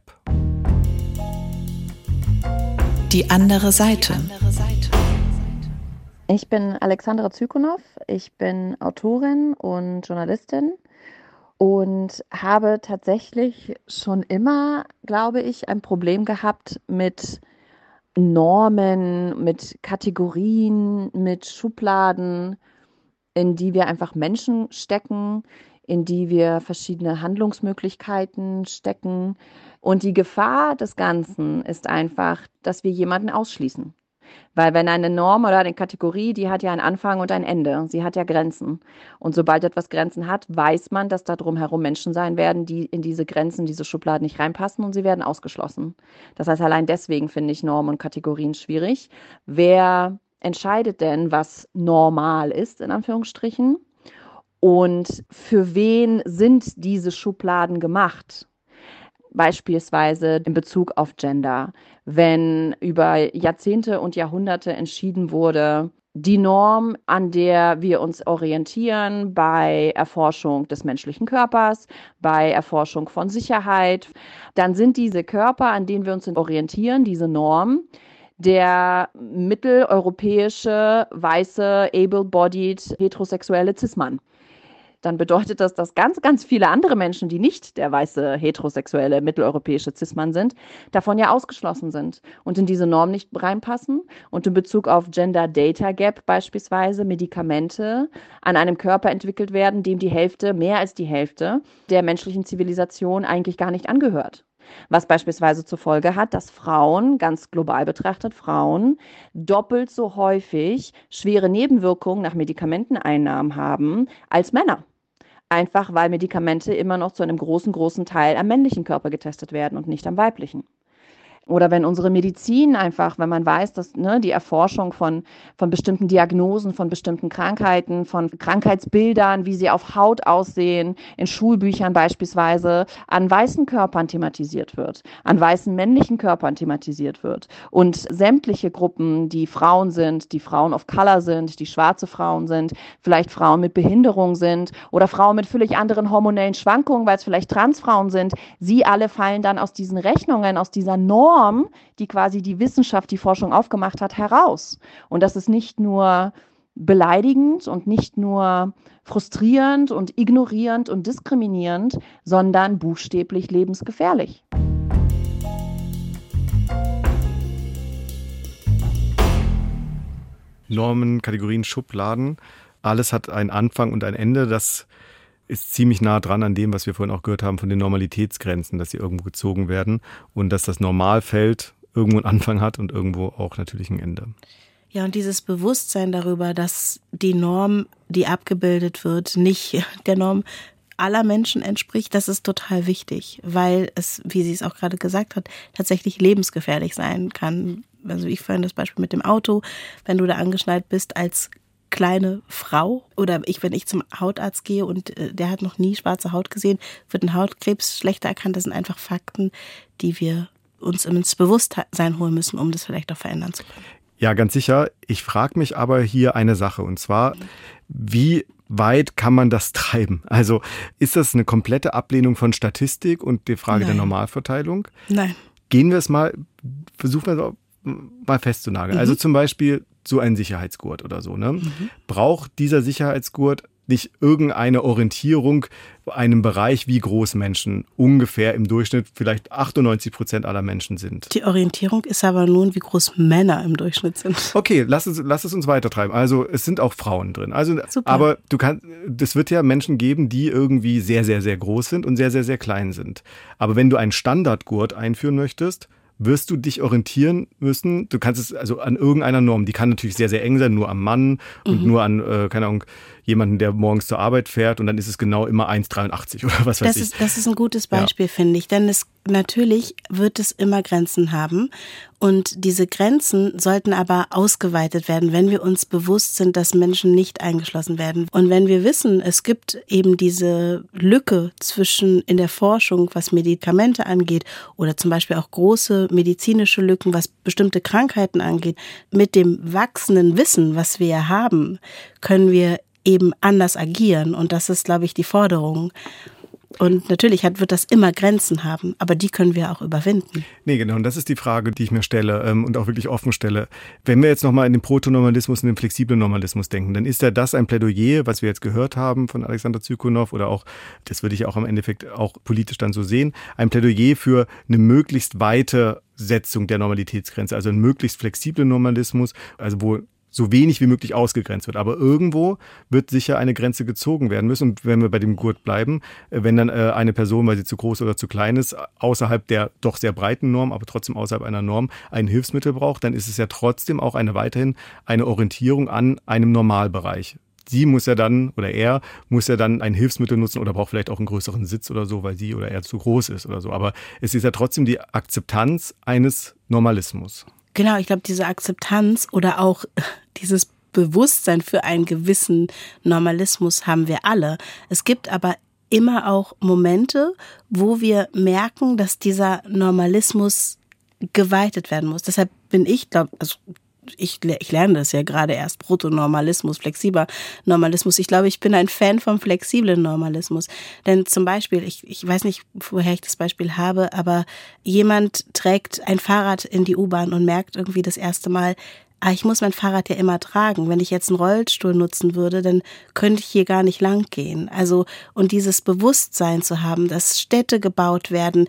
Die andere Seite. Ich bin Alexandra Zykonow, ich bin Autorin und Journalistin und habe tatsächlich schon immer, glaube ich, ein Problem gehabt mit Normen, mit Kategorien, mit Schubladen, in die wir einfach Menschen stecken, in die wir verschiedene Handlungsmöglichkeiten stecken. Und die Gefahr des Ganzen ist einfach, dass wir jemanden ausschließen. Weil wenn eine Norm oder eine Kategorie, die hat ja einen Anfang und ein Ende. Sie hat ja Grenzen. Und sobald etwas Grenzen hat, weiß man, dass da drumherum Menschen sein werden, die in diese Grenzen, diese Schubladen nicht reinpassen und sie werden ausgeschlossen. Das heißt, allein deswegen finde ich Normen und Kategorien schwierig. Wer entscheidet denn, was normal ist, in Anführungsstrichen? Und für wen sind diese Schubladen gemacht? Beispielsweise in Bezug auf Gender, wenn über Jahrzehnte und Jahrhunderte entschieden wurde, die Norm, an der wir uns orientieren bei Erforschung des menschlichen Körpers, bei Erforschung von Sicherheit, dann sind diese Körper, an denen wir uns orientieren, diese Norm, der mitteleuropäische, weiße, able-bodied, heterosexuelle Cis-Mann. Dann bedeutet das, dass ganz, ganz viele andere Menschen, die nicht der weiße, heterosexuelle, mitteleuropäische Cis-Mann sind, davon ja ausgeschlossen sind und in diese Norm nicht reinpassen. Und in Bezug auf Gender Data Gap beispielsweise Medikamente an einem Körper entwickelt werden, dem die Hälfte, mehr als die Hälfte der menschlichen Zivilisation eigentlich gar nicht angehört. Was beispielsweise zur Folge hat, dass Frauen, ganz global betrachtet Frauen, doppelt so häufig schwere Nebenwirkungen nach Medikamenteneinnahmen haben als Männer. Einfach weil Medikamente immer noch zu einem großen, großen Teil am männlichen Körper getestet werden und nicht am weiblichen. Oder wenn unsere Medizin einfach, wenn man weiß, dass ne, die Erforschung von, von bestimmten Diagnosen, von bestimmten Krankheiten, von Krankheitsbildern, wie sie auf Haut aussehen, in Schulbüchern beispielsweise, an weißen Körpern thematisiert wird, an weißen männlichen Körpern thematisiert wird. Und sämtliche Gruppen, die Frauen sind, die Frauen of Color sind, die schwarze Frauen sind, vielleicht Frauen mit Behinderung sind oder Frauen mit völlig anderen hormonellen Schwankungen, weil es vielleicht Transfrauen sind, sie alle fallen dann aus diesen Rechnungen, aus dieser Norm, die quasi die Wissenschaft, die Forschung aufgemacht hat, heraus. Und das ist nicht nur beleidigend und nicht nur frustrierend und ignorierend und diskriminierend, sondern buchstäblich lebensgefährlich. Normen, Kategorien, Schubladen, alles hat einen Anfang und ein Ende, das ist ziemlich nah dran an dem, was wir vorhin auch gehört haben von den Normalitätsgrenzen, dass sie irgendwo gezogen werden und dass das Normalfeld irgendwo einen Anfang hat und irgendwo auch natürlich ein Ende. Ja, und dieses Bewusstsein darüber, dass die Norm, die abgebildet wird, nicht der Norm aller Menschen entspricht, das ist total wichtig, weil es, wie sie es auch gerade gesagt hat, tatsächlich lebensgefährlich sein kann. Also ich vorhin das Beispiel mit dem Auto, wenn du da angeschnallt bist als kleine Frau oder ich, wenn ich zum Hautarzt gehe und äh, der hat noch nie schwarze Haut gesehen, wird ein Hautkrebs schlechter erkannt. Das sind einfach Fakten, die wir uns ins Bewusstsein holen müssen, um das vielleicht auch verändern zu können. Ja, ganz sicher. Ich frage mich aber hier eine Sache und zwar, wie weit kann man das treiben? Also ist das eine komplette Ablehnung von Statistik und die Frage Nein. der Normalverteilung? Nein. Gehen wir es mal, versuchen wir es mal festzunageln. Mhm. Also zum Beispiel so ein Sicherheitsgurt oder so. Ne? Mhm. Braucht dieser Sicherheitsgurt nicht irgendeine Orientierung einem Bereich, wie groß Menschen ungefähr im Durchschnitt vielleicht achtundneunzig Prozent aller Menschen sind? Die Orientierung ist aber nun, wie groß Männer im Durchschnitt sind. Okay, lass es, lass es uns weitertreiben. Also es sind auch Frauen drin. Also, Super. Aber du kannst, es wird ja Menschen geben, die irgendwie sehr, sehr, sehr groß sind und sehr, sehr, sehr klein sind. Aber wenn du einen Standardgurt einführen möchtest, wirst du dich orientieren müssen. Du kannst es also an irgendeiner Norm, die kann natürlich sehr, sehr eng sein, nur am Mann und mhm. nur an, äh, keine Ahnung, jemanden, der morgens zur Arbeit fährt und dann ist es genau immer eins Komma dreiundachtzig oder was weiß das ich. Ist, das ist ein gutes Beispiel, ja. finde ich, denn es natürlich wird es immer Grenzen haben und diese Grenzen sollten aber ausgeweitet werden, wenn wir uns bewusst sind, dass Menschen nicht eingeschlossen werden. Und wenn wir wissen, es gibt eben diese Lücke zwischen in der Forschung, was Medikamente angeht oder zum Beispiel auch große medizinische Lücken, was bestimmte Krankheiten angeht, mit dem wachsenden Wissen, was wir haben, können wir eben anders agieren. Und das ist, glaube ich, die Forderung. Und natürlich hat, wird das immer Grenzen haben, aber die können wir auch überwinden. Nee, genau. Und das ist die Frage, die ich mir stelle ähm, und auch wirklich offen stelle. Wenn wir jetzt nochmal in den Protonormalismus und den flexiblen Normalismus denken, dann ist ja das ein Plädoyer, was wir jetzt gehört haben von Alexander Zykonow oder auch, das würde ich auch im Endeffekt auch politisch dann so sehen, ein Plädoyer für eine möglichst weite Setzung der Normalitätsgrenze, also einen möglichst flexiblen Normalismus, also wo so wenig wie möglich ausgegrenzt wird. Aber irgendwo wird sicher eine Grenze gezogen werden müssen. Und wenn wir bei dem Gurt bleiben, wenn dann äh, eine Person, weil sie zu groß oder zu klein ist, außerhalb der doch sehr breiten Norm, aber trotzdem außerhalb einer Norm, ein Hilfsmittel braucht, dann ist es ja trotzdem auch eine weiterhin eine Orientierung an einem Normalbereich. Sie muss ja dann, oder er muss ja dann ein Hilfsmittel nutzen oder braucht vielleicht auch einen größeren Sitz oder so, weil sie oder er zu groß ist oder so. Aber es ist ja trotzdem die Akzeptanz eines Normalismus. Genau, ich glaube, diese Akzeptanz oder auch dieses Bewusstsein für einen gewissen Normalismus haben wir alle. Es gibt aber immer auch Momente, wo wir merken, dass dieser Normalismus geweitet werden muss. Deshalb bin ich, glaube also ich, ich lerne das ja gerade erst, Protonormalismus, flexibler Normalismus. Ich glaube, ich bin ein Fan vom flexiblen Normalismus. Denn zum Beispiel, ich, ich weiß nicht, woher ich das Beispiel habe, aber jemand trägt ein Fahrrad in die U-Bahn und merkt irgendwie das erste Mal, ah, ich muss mein Fahrrad ja immer tragen. Wenn ich jetzt einen Rollstuhl nutzen würde, dann könnte ich hier gar nicht lang gehen. Also, und dieses Bewusstsein zu haben, dass Städte gebaut werden,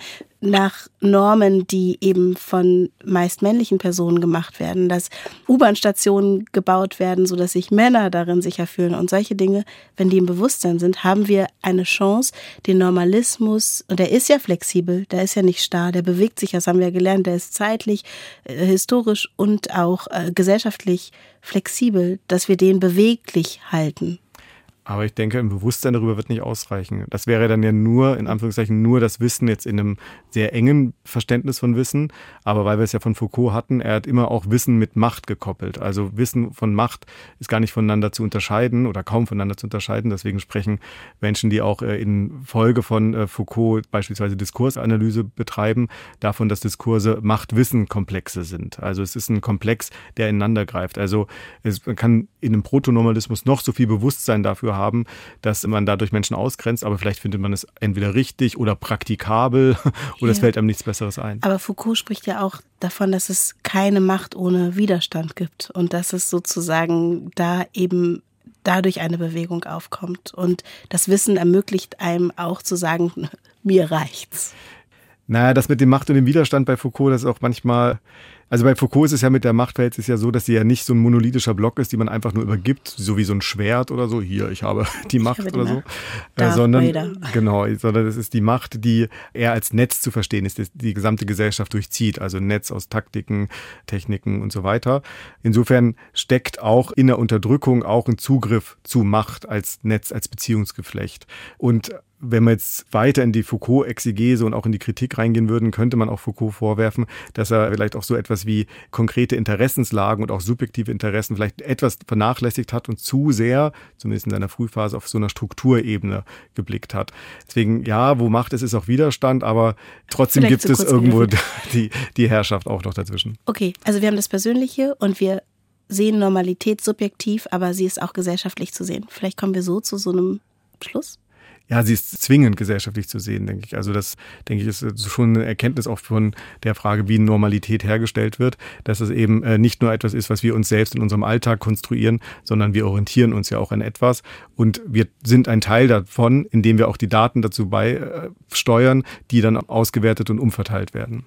nach Normen, die eben von meist männlichen Personen gemacht werden, dass U-Bahn-Stationen gebaut werden, sodass sich Männer darin sicher fühlen und solche Dinge, wenn die im Bewusstsein sind, haben wir eine Chance, den Normalismus, und der ist ja flexibel, der ist ja nicht starr, der bewegt sich, das haben wir gelernt, der ist zeitlich, äh, historisch und auch äh, gesellschaftlich flexibel, dass wir den beweglich halten. Aber ich denke, ein Bewusstsein darüber wird nicht ausreichen. Das wäre dann ja nur, in Anführungszeichen, nur das Wissen jetzt in einem sehr engen Verständnis von Wissen. Aber weil wir es ja von Foucault hatten, er hat immer auch Wissen mit Macht gekoppelt. Also Wissen von Macht ist gar nicht voneinander zu unterscheiden oder kaum voneinander zu unterscheiden. Deswegen sprechen Menschen, die auch in Folge von Foucault beispielsweise Diskursanalyse betreiben, davon, dass Diskurse Macht-Wissen-Komplexe sind. Also es ist ein Komplex, der ineinander greift. Also es, man kann in einem Protonormalismus noch so viel Bewusstsein dafür haben, dass man dadurch Menschen ausgrenzt, aber vielleicht findet man es entweder richtig oder praktikabel oder ja. Es fällt einem nichts Besseres ein. Aber Foucault spricht ja auch davon, dass es keine Macht ohne Widerstand gibt und dass es sozusagen da eben dadurch eine Bewegung aufkommt und das Wissen ermöglicht einem auch zu sagen, mir reicht's. Naja, das mit dem Macht und dem Widerstand bei Foucault, das ist auch manchmal, also bei Foucault ist es ja mit der Machtverhältnis ja so, dass sie ja nicht so ein monolithischer Block ist, die man einfach nur übergibt, so wie so ein Schwert oder so, hier, ich habe die Macht habe die oder Macht. so, äh, sondern Vader. genau, sondern es ist die Macht, die eher als Netz zu verstehen ist, die die gesamte Gesellschaft durchzieht, also ein Netz aus Taktiken, Techniken und so weiter. Insofern steckt auch in der Unterdrückung auch ein Zugriff zu Macht als Netz, als Beziehungsgeflecht. Und wenn wir jetzt weiter in die Foucault-Exegese und auch in die Kritik reingehen würden, könnte man auch Foucault vorwerfen, dass er vielleicht auch so etwas wie konkrete Interessenslagen und auch subjektive Interessen vielleicht etwas vernachlässigt hat und zu sehr, zumindest in seiner Frühphase, auf so einer Strukturebene geblickt hat. Deswegen, ja, wo Macht ist, ist auch Widerstand, aber trotzdem vielleicht gibt es irgendwo die, die Herrschaft auch noch dazwischen. Okay, also wir haben das Persönliche und wir sehen Normalität subjektiv, aber sie ist auch gesellschaftlich zu sehen. Vielleicht kommen wir so zu so einem Schluss? Ja, sie ist zwingend gesellschaftlich zu sehen, denke ich. Also das, denke ich, ist schon eine Erkenntnis auch von der Frage, wie Normalität hergestellt wird, dass es eben nicht nur etwas ist, was wir uns selbst in unserem Alltag konstruieren, sondern wir orientieren uns ja auch an etwas und wir sind ein Teil davon, indem wir auch die Daten dazu beisteuern, die dann ausgewertet und umverteilt werden.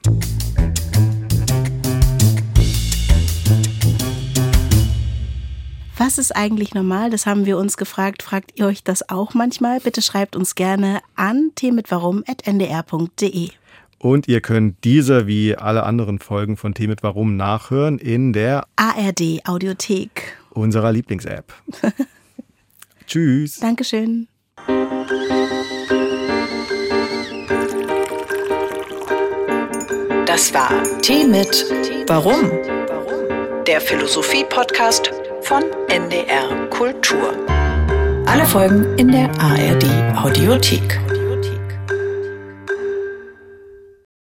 Was ist eigentlich normal? Das haben wir uns gefragt. Fragt ihr euch das auch manchmal? Bitte schreibt uns gerne an t mit warum at n d r punkt d e. Und ihr könnt diese wie alle anderen Folgen von T mit Warum nachhören in der A R D Audiothek, unserer Lieblings-App. Tschüss. Dankeschön. Das war T mit Warum? Der Philosophie-Podcast von N D R Kultur. Alle Folgen in der A R D Audiothek.